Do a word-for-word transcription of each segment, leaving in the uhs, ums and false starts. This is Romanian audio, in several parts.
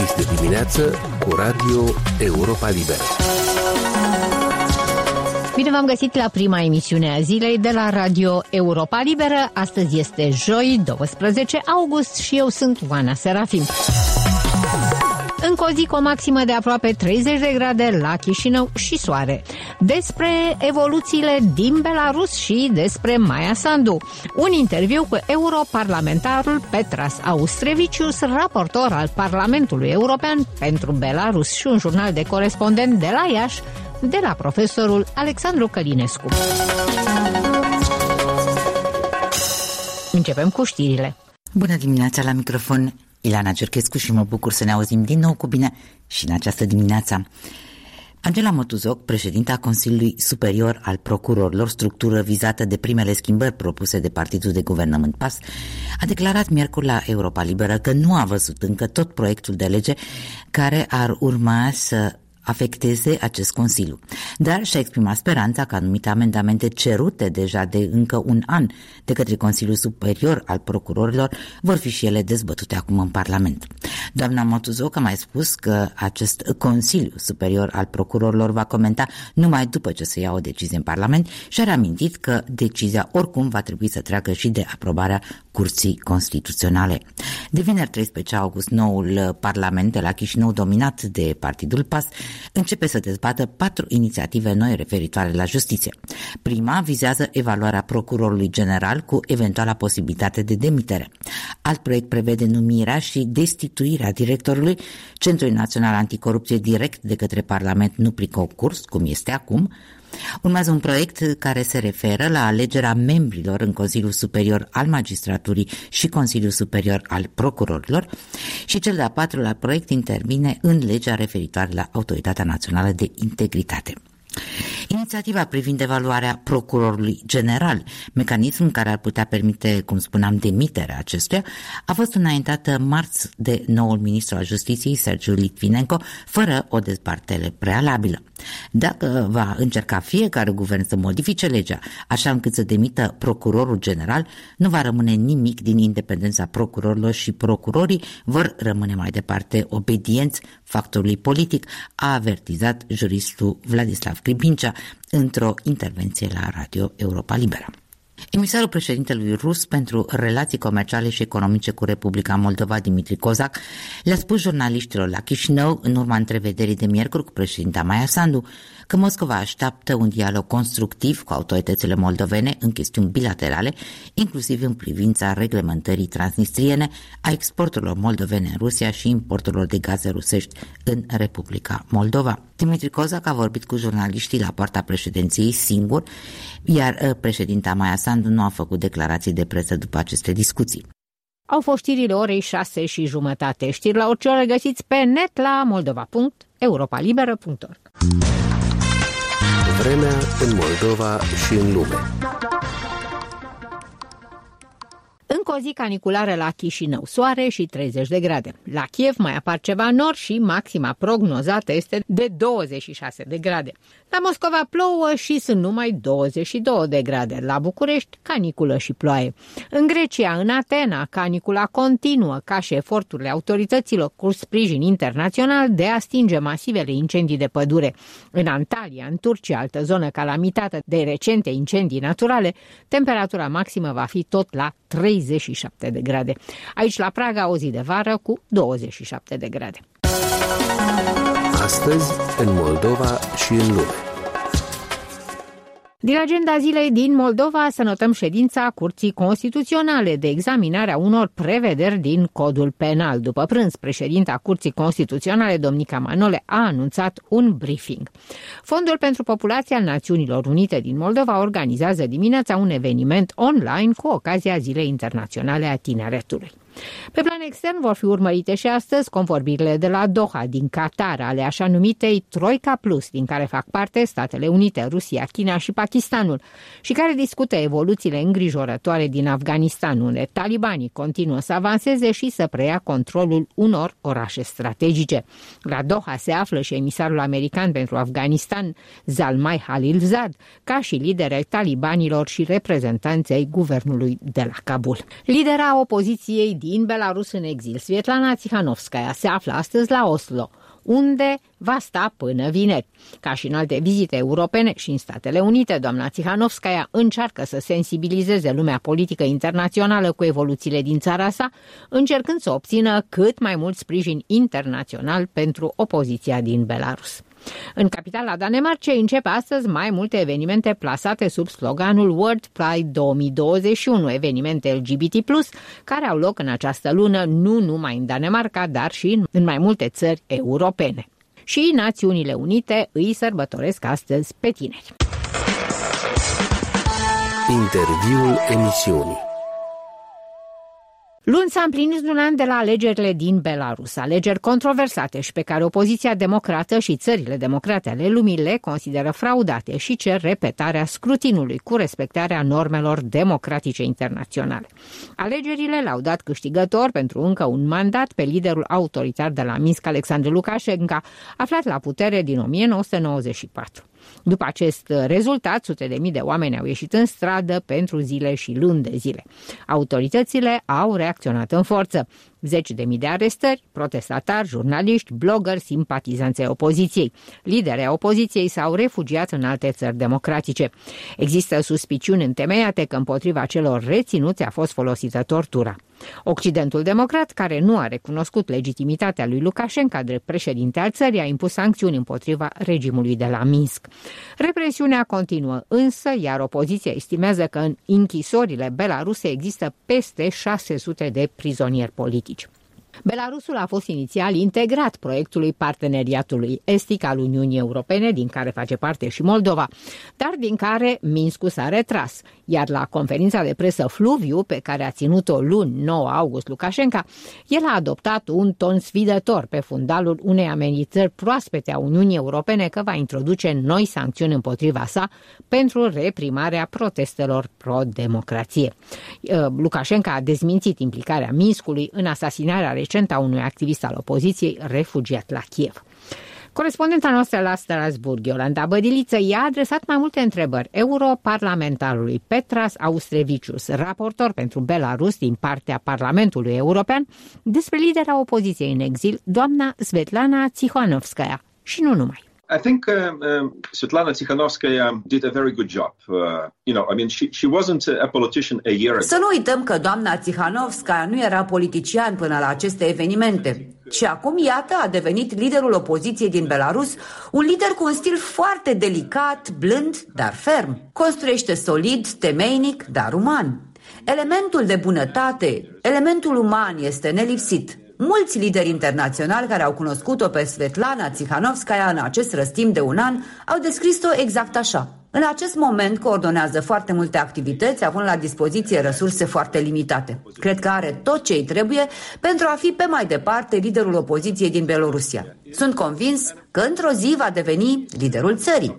Este dimineață cu Radio Europa Liberă. Bine v-am găsit la prima emisiune a zilei de la Radio Europa Liberă. Astăzi este joi, douăsprezece august și eu sunt Oana Serafim. Încă o zi cu o maximă de aproape treizeci de grade la Chișinău și soare. Despre evoluțiile din Belarus și despre Maia Sandu. Un interviu cu europarlamentarul Petras Austrevicius, raportor al Parlamentului European pentru Belarus, și un jurnal de corespondent de la Iași, de la profesorul Alexandru Călinescu. Începem cu știrile. Bună dimineața, la microfon Ileana Cerchescu și mă bucur să ne auzim din nou cu bine și în această dimineață. Angela Mătuzoc, președinta Consiliului Superior al Procurorilor, structură vizată de primele schimbări propuse de partidul de guvernământ P A S, a declarat miercuri la Europa Liberă că nu a văzut încă tot proiectul de lege care ar urma să afecteze acest Consiliu, dar și-a exprimat speranța că anumite amendamente cerute deja de încă un an de către Consiliul Superior al Procurorilor vor fi și ele dezbătute acum în Parlament. Doamna Mătuzoc a mai spus că acest Consiliu Superior al Procurorilor va comenta numai după ce se ia o decizie în Parlament și a reamintit că decizia oricum va trebui să treacă și de aprobarea Curții Constituționale. De vineri treisprezece august, noul Parlament de la Chișinău, dominat de partidul P A S, începe să dezbată patru inițiative noi referitoare la justiție. Prima vizează evaluarea procurorului general cu eventuala posibilitate de demitere. Alt proiect prevede numirea și destituirea directorului Centrului Național Anticorupție direct de către Parlament, nu prin concurs, cum este acum. Urmează un proiect care se referă la alegerea membrilor în Consiliul Superior al Magistraturii și Consiliul Superior al Procurorilor și cel de-a patrulea proiect intervine în legea referitoare la Autoritatea Națională de Integritate. Inițiativa privind evaluarea procurorului general, mecanismul care ar putea permite, cum spuneam, demiterea acestuia, a fost înaintată marți de noul ministru al Justiției, Sergiu Litvinenko, fără o dezbatere prealabilă. Dacă va încerca fiecare guvern să modifice legea așa încât să demită procurorul general, nu va rămâne nimic din independența procurorilor și procurorii vor rămâne mai departe obedienți factorului politic, a avertizat juristul Vladislav Cribincea într-o intervenție la Radio Europa Liberă. Emisarul președintelui rus pentru relații comerciale și economice cu Republica Moldova, Dimitri Kozak, le-a spus jurnaliștilor la Chișinău, în urma întrevederii de miercuri cu președinta Maia Sandu, că Moscova așteaptă un dialog constructiv cu autoritățile moldovene în chestiuni bilaterale, inclusiv în privința reglementării transnistriene, a exporturilor moldovene în Rusia și importurilor de gaze rusești în Republica Moldova. Dimitri Kozak a vorbit cu jurnaliștii la poarta președinției singur, iar președinta Maia Sandu nu a făcut declarații de presă după aceste discuții. Au fost știrile orei șase și jumătate. Știri la orice oră găsiți pe net la moldova punct europa liberă punct org. Vremea în Moldova și în lume. Încă o zi caniculară la Chișinău, soare și treizeci de grade. La Kiev mai apar ceva nori și maxima prognozată este de douăzeci și șase de grade. La Moscova plouă și sunt numai douăzeci și două de grade. La București, caniculă și ploaie. În Grecia, în Atena, canicula continuă ca și eforturile autorităților cu sprijin internațional de a stinge masivele incendii de pădure. În Antalya, în Turcia, altă zonă calamitată de recente incendii naturale, temperatura maximă va fi tot la treizeci și șapte de grade. Aici la Praga o zi de vară cu douăzeci și șapte de grade. Astăzi în Moldova și în lume. Din agenda zilei din Moldova să notăm ședința Curții Constituționale de examinare a unor prevederi din Codul Penal. După prânz, președinta Curții Constituționale, Domnica Manole, a anunțat un briefing. Fondul pentru Populația al Națiunilor Unite din Moldova organizează dimineața un eveniment online cu ocazia Zilei Internaționale a Tineretului. Pe plan extern vor fi urmărite și astăzi convorbirile de la Doha din Qatar ale așa numitei Troica Plus, din care fac parte Statele Unite, Rusia, China și Pakistanul, și care discută evoluțiile îngrijorătoare din Afganistan, unde talibanii continuă să avanseze și să preia controlul unor orașe strategice. La Doha se află și emisarul american pentru Afganistan, Zalmay Khalilzad, ca și lideri ai talibanilor și reprezentanții ai guvernului de la Kabul. Lidera opoziției din din Belarus în exil, Svetlana Tsikhanovskaya, se află astăzi la Oslo, unde va sta până vineri. Ca și în alte vizite europene și în Statele Unite, doamna Tsikhanovskaya încearcă să sensibilizeze lumea politică internațională cu evoluțiile din țara sa, încercând să obțină cât mai mult sprijin internațional pentru opoziția din Belarus. În capitala Danemarcei începe astăzi mai multe evenimente plasate sub sloganul World Pride două mii douăzeci și unu, evenimente L G B T plus, care au loc în această lună nu numai în Danemarca, dar și în mai multe țări europene. Și Națiunile Unite îi sărbătoresc astăzi pe tineri. Interviul emisiunii. Luni s-a împlinit un an de la alegerile din Belarus, alegeri controversate și pe care opoziția democrată și țările democrate ale lumii le consideră fraudate și cer repetarea scrutinului cu respectarea normelor democratice internaționale. Alegerile l-au dat câștigător pentru încă un mandat pe liderul autoritar de la Minsk, Alexandru Lukashenko, aflat la putere din o mie nouă sute nouăzeci și patru. După acest rezultat, sute de mii de oameni au ieșit în stradă pentru zile și luni de zile. Autoritățile au reacționat în forță. Zeci de mii de arestări, protestatari, jurnaliști, blogări, simpatizanți ai opoziției. Liderii opoziției s-au refugiat în alte țări democratice. Există suspiciuni întemeiate că împotriva celor reținuți a fost folosită tortura. Occidentul democrat, care nu a recunoscut legitimitatea lui Lukashenko drept președinte al țării, a impus sancțiuni împotriva regimului de la Minsk. Represiunea continuă însă, iar opoziția estimează că în închisorile belaruse există peste șase sute de prizonieri politici. Belarusul a fost inițial integrat proiectului parteneriatului estic al Uniunii Europene, din care face parte și Moldova, dar din care Minskul s-a retras, iar la conferința de presă fluviu, pe care a ținut-o luni nouă august Lukashenko, el a adoptat un ton sfidător pe fundalul unei amenințări proaspete a Uniunii Europene că va introduce noi sancțiuni împotriva sa pentru reprimarea protestelor pro-democrație. Lukashenko a dezmințit implicarea Minskului în asasinarea recent a unui activist al opoziției refugiat la Kiev. Corespondenta noastră la Strasburg, Iolanda Bădiliță, i-a adresat mai multe întrebări europarlamentarului Petras Austrevicius, raportor pentru Belarus din partea Parlamentului European, despre lidera opoziției în exil, doamna Svetlana Tsikhanovskaya, și nu numai. I think uh, uh, Svetlana Tsikhanovskaya did a very good job. Uh, you know, I mean, she she wasn't a politician a year ago. Să nu uităm că doamna Tsikhanovskaya nu era politician până la aceste evenimente. Și acum, iată, a devenit liderul opoziției din Belarus, un lider cu un stil foarte delicat, blând, dar ferm. Construiește solid, temeinic, dar uman. Elementul de bunătate, elementul uman este nelipsit. Mulți lideri internaționali care au cunoscut-o pe Svetlana Tsikhanovskaya în acest răstim de un an au descris-o exact așa. În acest moment coordonează foarte multe activități, având la dispoziție resurse foarte limitate. Cred că are tot ce îi trebuie pentru a fi pe mai departe liderul opoziției din Belorusia. Sunt convins că într-o zi va deveni liderul țării.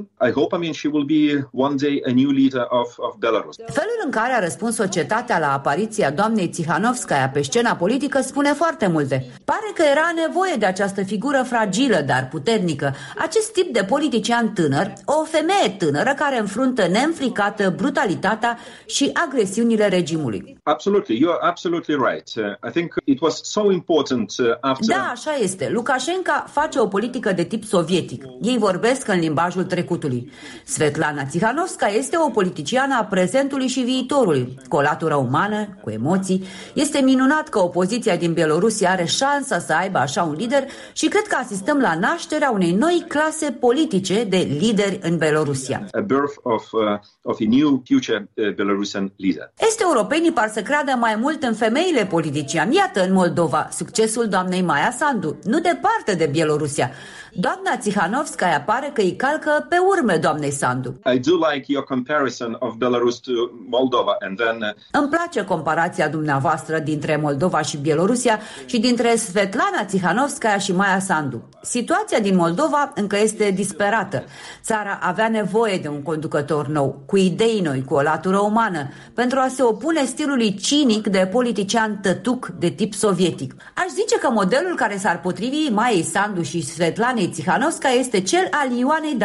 Felul în care a răspuns societatea la apariția doamnei Tsikhanovskaya pe scena politică spune foarte multe. Pare că era nevoie de această figură fragilă, dar puternică, acest tip de politician tânăr, o femeie tânără care înfruntă neînfricată brutalitatea și agresiunile regimului. Absolutely, you're absolutely right. Uh, I think it was so important uh, after... Da, așa este. Lukashenko face o politică de tip sovietic. Ei vorbesc în limbajul trecutului. Svetlana Tsikhanovskaya este o politiciană a prezentului și viitorului, cu o latură umană, cu emoții. Este minunat că opoziția din Belorusia are șansa să aibă așa un lider și cred că asistăm la nașterea unei noi clase politice de lideri în Belorusia. A birth of, uh, of a new future uh, Belarusian leader. Este europenii par să creadă mai mult în femeile politiciani. Iată în Moldova succesul doamnei Maia Sandu, nu departe de Bielorusia. Doamna Tsikhanovskaya pare că îi calcă pe urme doamnei Sandu. I do like your comparison of Belarus to Moldova and then uh... Îmi place comparația dumneavoastră dintre Moldova și Bielorusia și dintre Svetlana Tsikhanovskaya și Maia Sandu. Situația din Moldova încă este disperată. Țara avea nevoie de un conducător nou, cu idei noi, cu o latură umană, pentru a se opune stilului cinic de politician tătuc de tip sovietic. Aș zice că modelul care s-ar potrivi Maiei Sandu și Svetlanei Tsikhanovskaya este cel al Ioanei d'Arc,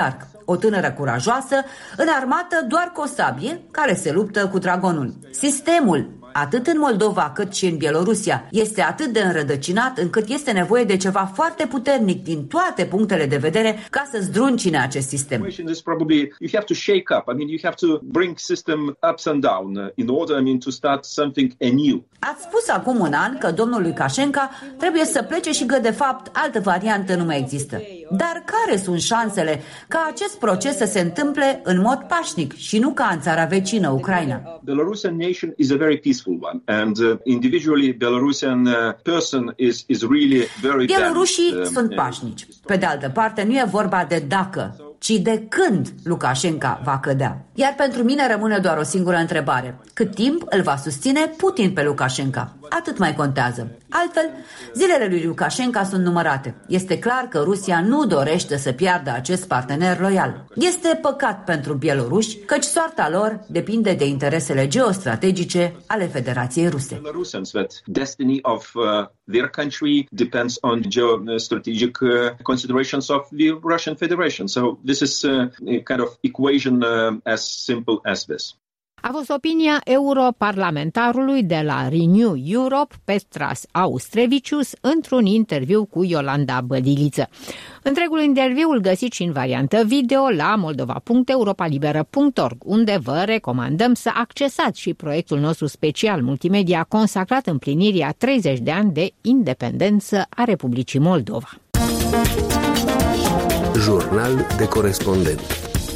o tânără curajoasă, înarmată doar cu o sabie, care se luptă cu dragonul. Sistemul, atât în Moldova cât și în Bielorusia, este atât de înrădăcinat încât este nevoie de ceva foarte puternic din toate punctele de vedere ca să zdruncine acest sistem. You have to shake up. I mean, you have to bring system ups and down in order, I mean, to start something anew. Ați spus acum un an că domnul Lukashenko trebuie să plece și că, de fapt, altă variantă nu mai există. Dar care sunt șansele ca acest proces să se întâmple în mod pașnic și nu ca în țara vecină, Ucraina? Belarusian nation is a very peaceful one, and uh, individually Belarusian uh, person is is really very. Bielorușii uh, sunt pașnici. Pe de altă parte, nu e vorba de dacă, ci de când Lukashenko va cădea. Iar pentru mine rămâne doar o singură întrebare. Cât timp îl va susține Putin pe Lukashenko? Atât mai contează. Altfel, zilele lui Lukashenko sunt numărate. Este clar că Rusia nu dorește să piardă acest partener loial. Este păcat pentru bieloruși, căci soarta lor depinde de interesele geostrategice ale Federației Ruse. Destiny of uh, their country depends on geostrategic uh, considerations of the Russian Federation. So this is uh, a kind of equation uh, as simple as this. A fost opinia europarlamentarului de la Renew Europe, Petras Austrevicius, într-un interviu cu Iolanda Bădiliță. Întregul interviu îl găsiți și în variantă video la moldova punct europa liberă punct org, unde vă recomandăm să accesați și proiectul nostru special multimedia consacrat împlinirii a treizeci de ani de independență a Republicii Moldova. Jurnal de corespondent.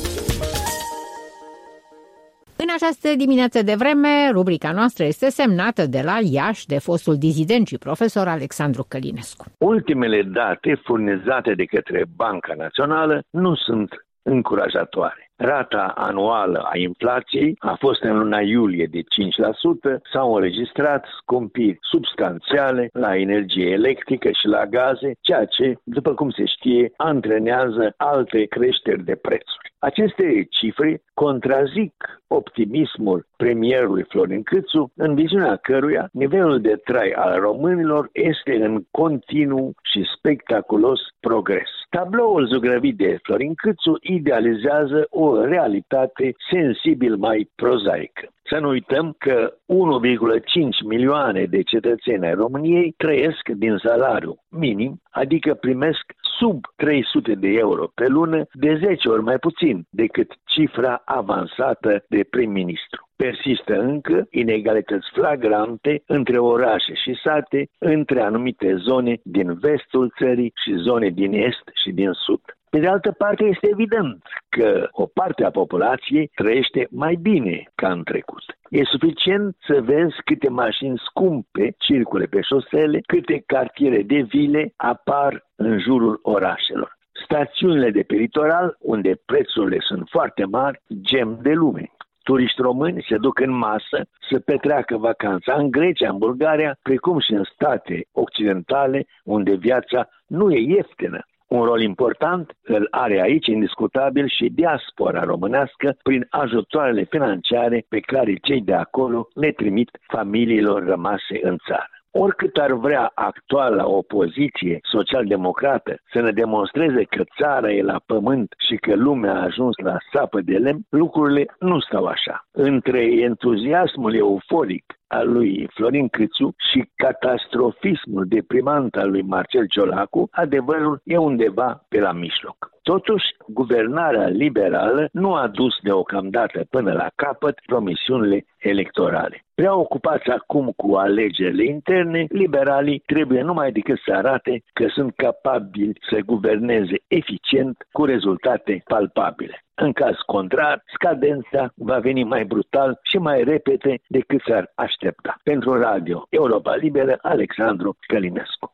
În această dimineață de vreme, rubrica noastră este semnată de la Iași de fostul dizident și profesor Alexandru Călinescu. Ultimele date furnizate de către Banca Națională nu sunt încurajatoare. Rata anuală a inflației a fost în luna iulie de cinci la sută, s-au înregistrat scumpiri substanțiale la energie electrică și la gaze, ceea ce, după cum se știe, antrenează alte creșteri de prețuri. Aceste cifre contrazic optimismul premierului Florin Câțu, în viziunea căruia nivelul de trai al românilor este în continuu și spectaculos progres. Tabloul zugrăvit de Florin Câțu idealizează o realitate sensibil mai prozaică. Să nu uităm că unu virgulă cinci milioane de cetățeni ai României trăiesc din salariu minim, adică primesc sub trei sute de euro pe lună, de zece ori mai puțin decât cifra avansată de prim-ministru. Persistă încă inegalități flagrante între orașe și sate, între anumite zone din vestul țării și zone din est și din sud. Pe de altă parte, este evident că o parte a populației trăiește mai bine ca în trecut. E suficient să vezi câte mașini scumpe circule pe șosele, câte cartiere de vile apar în jurul orașelor. Stațiunile de pe litoral, unde prețurile sunt foarte mari, gem de lume. Turiști români se duc în masă să petreacă vacanța în Grecia, în Bulgaria, precum și în state occidentale, unde viața nu e ieftină. Un rol important îl are aici, indiscutabil, și diaspora românească prin ajutoarele financiare pe care cei de acolo le trimit familiilor rămase în țară. Oricât ar vrea actuala opoziție social-democrată să ne demonstreze că țara e la pământ și că lumea a ajuns la sapă de lemn, lucrurile nu stau așa. Între entuziasmul euforic al lui Florin Câțu și catastrofismul deprimant al lui Marcel Ciolacu, adevărul e undeva pe la mijloc. Totuși, guvernarea liberală nu a dus deocamdată până la capăt promisiunile electorale. Prea ocupați acum cu alegerile interne, liberalii trebuie numai decât să arate că sunt capabili să guverneze eficient cu rezultate palpabile. În caz contrar, scadența va veni mai brutal și mai repede decât s-ar aștepta. Pentru Radio Europa Liberă, Alexandru Călinescu.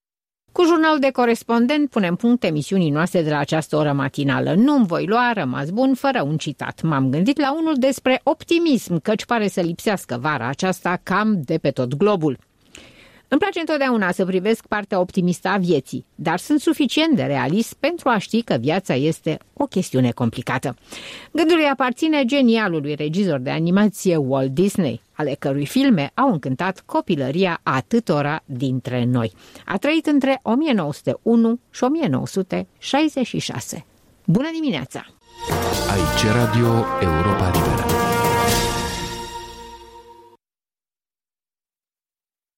Cu jurnalul de corespondent punem punct emisiunii noastre de la această oră matinală. Nu-mi voi lua, rămas bun, fără un citat. M-am gândit la unul despre optimism, căci pare să lipsească vara aceasta cam de pe tot globul. Îmi place întotdeauna să privesc partea optimistă a vieții, dar sunt suficient de realist pentru a ști că viața este o chestiune complicată. Gândul îi aparține genialului regizor de animație Walt Disney, ale cărui filme au încântat copilăria atâtora dintre noi. A trăit între o mie nouă sute unu și o mie nouă sute șaizeci și șase. Bună dimineața! Aici Radio Europa Liberă.